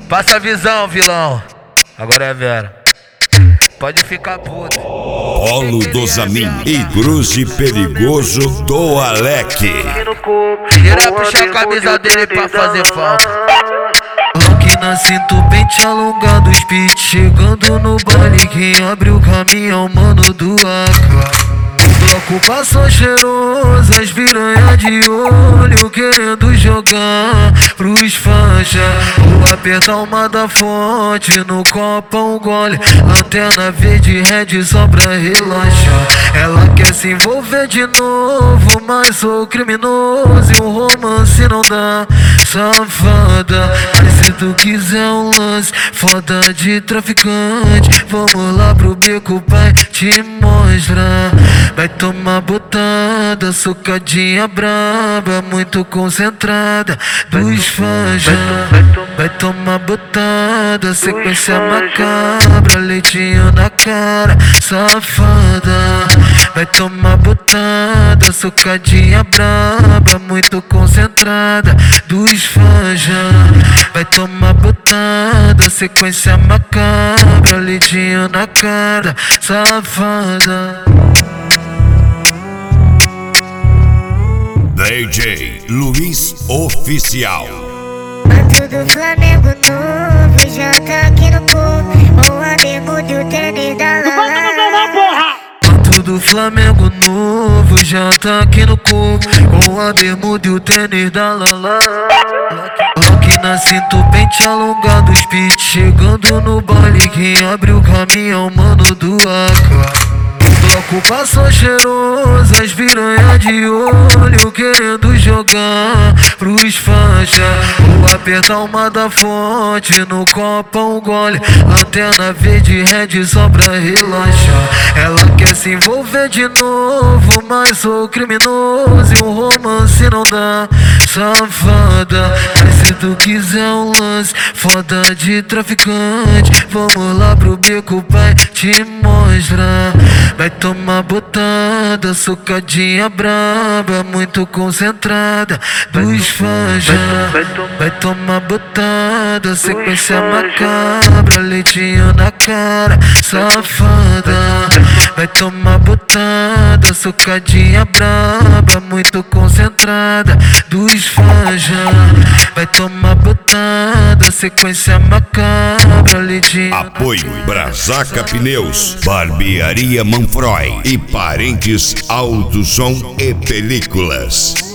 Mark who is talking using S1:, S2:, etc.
S1: Passa a visão, vilão. Agora é a Vera. Pode ficar puto.
S2: Polo do Zamin e Gruze Perigoso do Alec.
S1: Tira, puxa a camisa dele pra fazer falta.
S3: Rock na cinto, pente alongado, speed chegando no baile. Quem abre o caminho, mano do AK. O bloco passou cheiroso, as piranha de olho querendo jogar pros faixa. Vou apertar uma da fonte, no copo um gole, lanterna verde red só pra relaxar. Ela quer se envolver de novo, mas sou criminoso e um romance não dá. Safada, mas se tu quiser um lance foda de traficante, vamos lá pro beco, pai, te mostrar. Vai tomar botada, socadinha braba, muito concentrada dos fãs já. Vai tomar botada, sequência macabra, leitinho na cara, safada. Vai tomar botada, socadinha braba, muito concentrada dos fãs já. Vai tomar botada, sequência macabra, leitinho na cara, safada.
S2: DJ Luiz Oficial.
S4: Manto do Flamengo novo, já tá aqui no corpo, com a bermuda e o tênis da Lala.
S3: Manto do Flamengo novo, já tá aqui no corpo, com a bermuda e o tênis da Lala. Rock na cinto, pente alongado, speed chegando no baile. Quem abre o caminho, mano do AK. O bloco passou cheiroso, as piranha de olho querendo jogar pros faixa. Vou apertar uma da fonte, no copo um gole, lanterna verde red só pra relaxar. Ela quer se envolver de novo, mas sou criminoso e um romance não dá. Safada, mas se tu quiser um lance foda de traficante, vamos lá pro beco, pai, te mostrar. Vai tomar botada, socadinha braba, muito concentrada dos fãs já. Vai tomar botada, sequência macabra, leitinho na cara, safada. Vai tomar botada, socadinha braba, muito concentrada dos fãs já. Vai tomar botada, sequência macabra, leitinho.
S2: Apoio Brasaca Pneus, Barbearia Manfroy e Parentes Autosom e Películas.